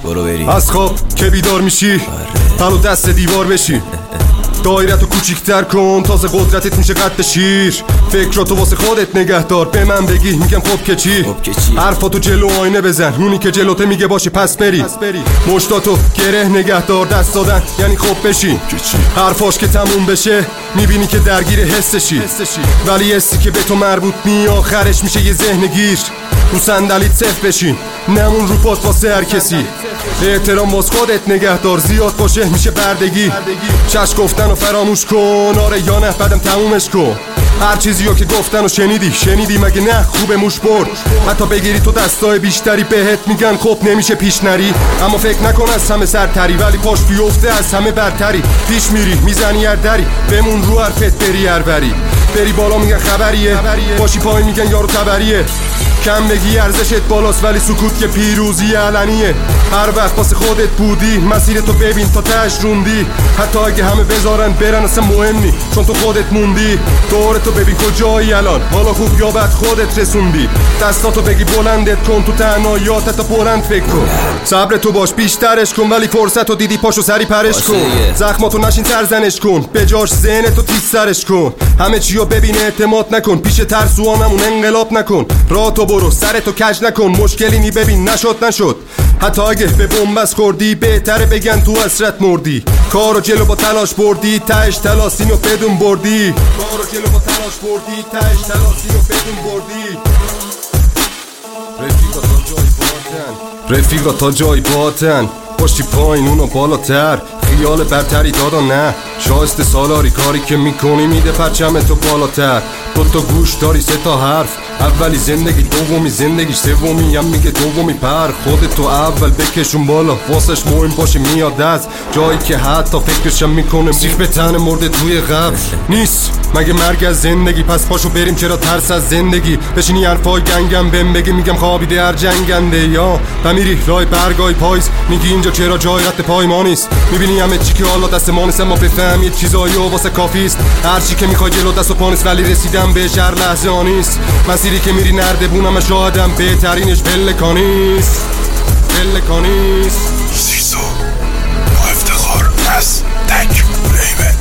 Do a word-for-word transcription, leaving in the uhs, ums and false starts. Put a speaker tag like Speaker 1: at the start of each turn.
Speaker 1: برو بریم.
Speaker 2: از خواب که بیدار میشی پلو دست دیوار بشی، دایرتو کوچیک‌تر کن تازه قدرتت میشه قد شیر. فکراتو واسه خودت نگه دار، به من بگی میگم خب که چی. حرفاتو جلو آینه بزن، اونی که جلوته میگه باشه پس بری. مشتاتو گره نگه دار، دست دادن یعنی خب بشی. حرفاش که تموم بشه میبینی که درگیر حسشی، ولی حسی که به تو مربوط نی آخرش میشه یه ذهن گیر. رو صندلیت صف بشین، نمون رو پات واسه هر کسی. احترام واس خودت نگه دار، زیاد باشه میشه بردگی. چشم گفتن و فراموش کن، آره یا نه بعدم تمومش کن. هر چیزیو که گفتن و شنیدی شنیدی مگه نه خوبه موش برد. حتی بگیری تو دستای بیشتری بهت میگن خب نمیشه پیش نری. اما فکر نکن از همه سرتری، ولی پاش بیفته از همه برتری. پیش میری میزنی هر دری، بمون رو حرفت بری هر بری. بری بالا میگن خبریه، باشی پایین میگن یارو تبریه. کم بگی ارزشت بالاست ولی سکوت که پیروزی علنیه. هر وقت واسه خودت بودی مسیر تو ببین تا تهش روندی. حتی اگه همه بذارن برن اصلا مهم نی، چون تو خودت موندی. دورتو ببین کجایی الان، حالا خوب یا بد خودت رسوندی. دستاتو بگی بلندت کن، تو تنهاییات تا بلند فکر کن. صبر تو باش بیشترش کن، ولی فرصتو دیدی پاشو سری پرش کن. زخماتو نشین سرزنش کن، بجاش ذهنتو تیز سرش کن. همه چیو ببین اعتماد نکن، پیش ترسوانمون انقلاب نکن. راه تو برو سرتو کج نکن، مشکلی نی ببین نشد نشد. حتی اگه به بنبست خوردی بهتره بگن تو حسرت مردی. کارو جلو با تلاش بردی، تهش تلاسینو بدون بردی. کارو جلو با تلاش بردی، تهش تلاسینو بدون بردی. رفیقا تا جای باتن، رفیقا تا جای باتن. پشتی پایین اونو بالاتر، خیال برتری دادا نه. شایسته سالاری کاری که میکنی میده پرچم تو بالاتر. دو تا گوش داری سه تا حرف، اولی زندگی دومی زندگیش سومی هم میگه دومی پر. خودتو اول بکشون بالا واسش مهم باشه میاد از جایی که حتی فکرشم میکنه سیخ به تن مرده توی قبر نیست. مگه مرگ از زندگی؟ پس پاشو بریم چرا ترس از زندگی. بشینی حرفای گنگم بهم بگی میگم خوابیده هر جنگنده یا و میری رای برگای پایز میگی اینجا چرا جای رد پای ما نیست. میبینی همه چی که حالا دست ما نیست، اما بفهم یه چیزایی و واسه کافیست. هر چی که میخوای جلو دست و پا نیست، ولی رسیدم بهش هر لحظه آنیست. مسیری که میری نردبونم شاهدم بهترینش پلکانیست پلکانیست.
Speaker 3: سیزو با افتخار از تک ریمن.